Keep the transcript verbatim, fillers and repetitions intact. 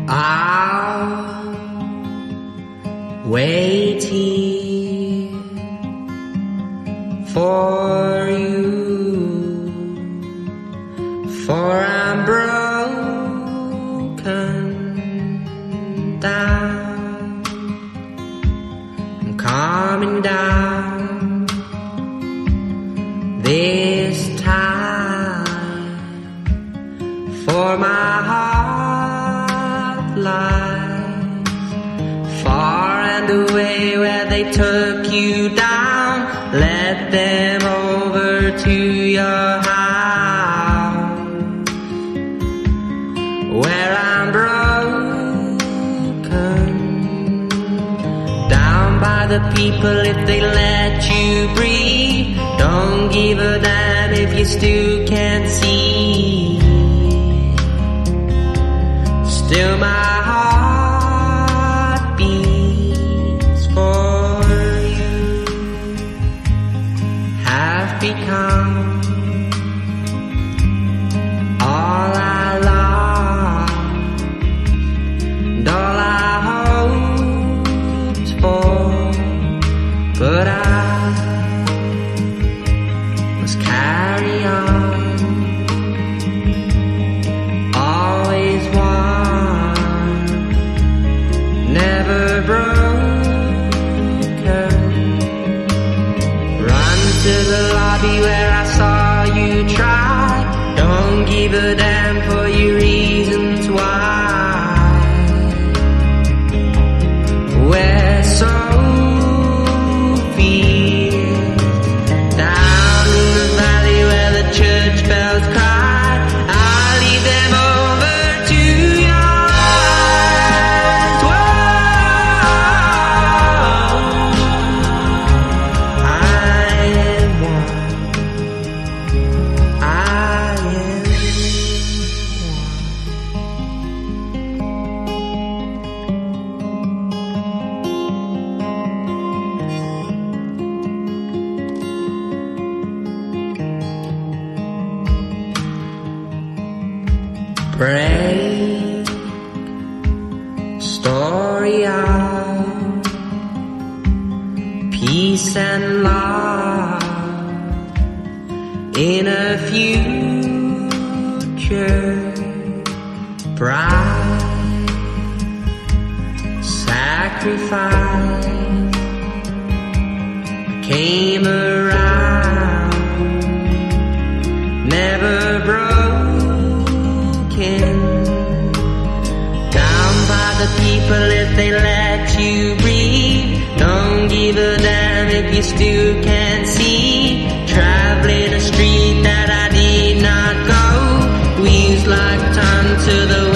I'll wait here for you, for I'm broken down. I'm coming down this time, for my heart lies far and away where they took you down. Let them over to your house, where I'm broken down by the people. If they let you breathe, don't give a damn if you still can't see. Still my heart beats for you. Have become all I lost and all I hoped for, but I must carry on. Always one, never broken. Run to the lobby where I saw you try. Don't give a damn for your reasons why. Where Sophie, down in the valley where the church bells cry, I'll lead them over to your eyes. Whoa, I am one. I am break story of peace and love in a future bright. Sacrifice came around, never broken down by the people. If they let you breathe, don't give a damn if you still can't see. Traveling a street that I did not go, wheels like turned to the